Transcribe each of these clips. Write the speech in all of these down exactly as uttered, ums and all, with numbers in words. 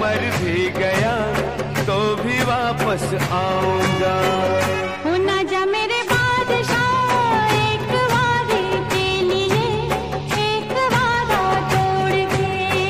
मर भी गया तो भी वापस आऊंगा। हो ना जा मेरे बादशाह एक वादे के लिए, एक वादा तोड़ के।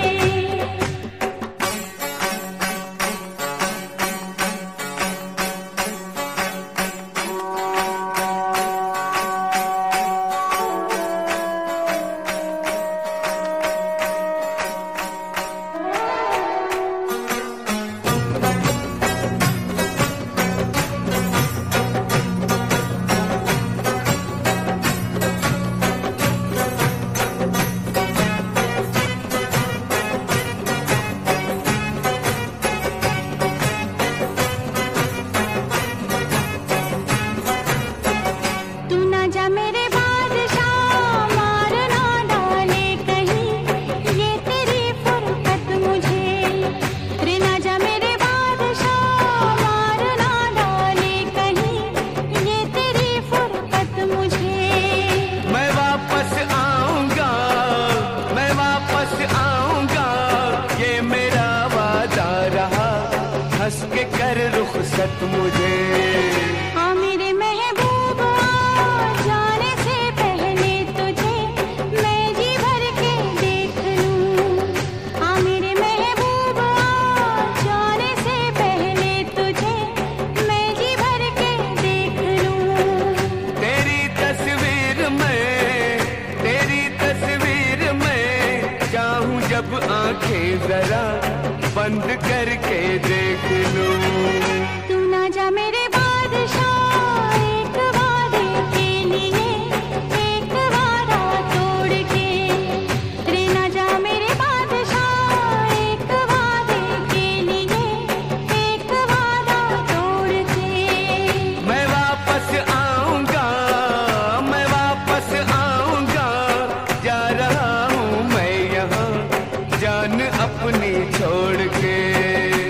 हंस के कर रुखसत मुझे। आ मेरे महबूबा जाने से पहले तुझे मैं जी भर के देख लूं। आ मेरे महबूबा जाने से पहले तुझे मैं जी भर के देख लूं। तेरी तस्वीर में, तेरी तस्वीर में चाहूं जब आंखें जरा बंद करके देख लूं। तू ना जा मेरे बादशाह एक वादे के लिए, एक वादा तोड़ के। रे ना जा मेरे बादशाह एक वादे के लिए, एक वादा तोड़ के। मैं वापस आऊंगा, मैं वापस आऊंगा, जा रहा हूँ मैं यहाँ जान अपनी छोड़ के।